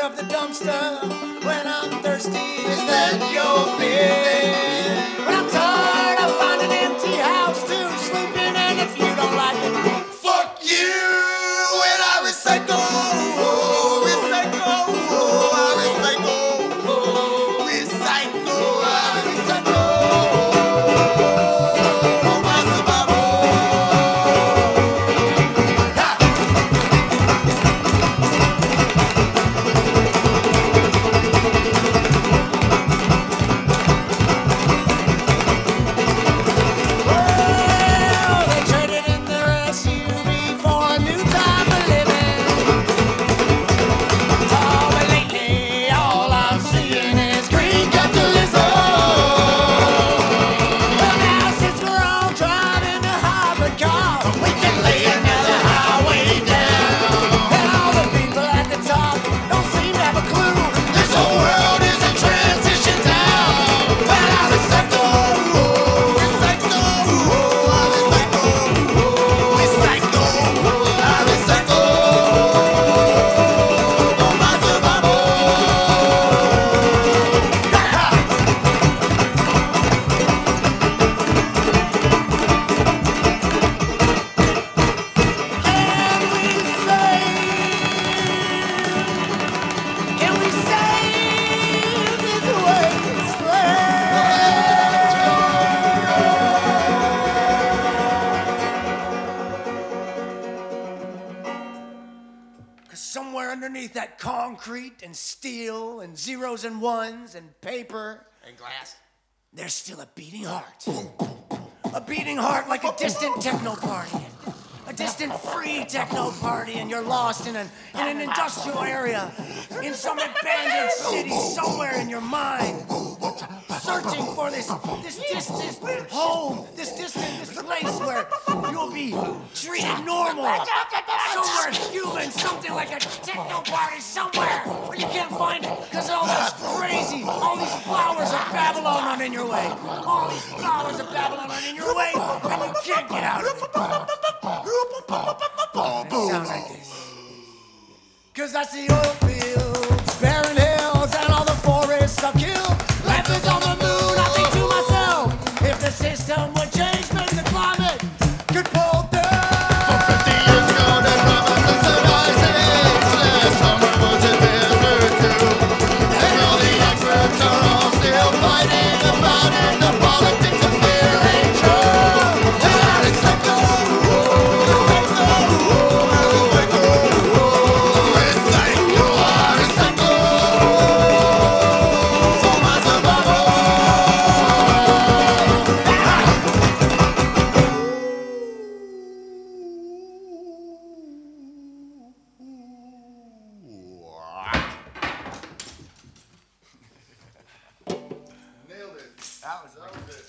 of the dumpster when I'm thirsty. Is that your bed? When I'm tired, I find an empty house to sleep in, and if you don't like it, fuck you. And I recycle, recycle, I recycle, recycle, I recycle. For my survival. Well, they traded in their SUV for a new time of living. Oh, but lately all I'm seeing is green capitalism. Well, now since we're all driving a hybrid car, we can lay another highway down. And all the people at the top don't seem to have a clue. This whole world is a transition town. But I recycle, recycle, I recycle, recycle, I recycle for my survival. Can we save this wasteland? 'Cause somewhere underneath that concrete and steel and zeros and ones and paper And glass. there's still a beating heart. A beating heart like a distant techno party. A distant free techno party, and you're lost in an industrial area, in some abandoned city somewhere in your mind, searching for this distant home, this place where you'll be treated normal, somewhere human, something like a techno party somewhere, but you can't find it because all those crazy, all these flowers of Babylon are in your way. All these flowers of Babylon are in your way, and you can't get out of it. It sounds like this. 'Cause I see oil fields, barren hills, and all the forests are killed. Life is on the moon, I think to myself, if the system would change, maybe the climate could pull through. 50 years ago, they promised us a rising. Last summer was a desert too. And all the experts are all still fighting about it. The politics of fear ain't true. And I recycle, recycle, I recycle for my survival. Nailed it. That was it.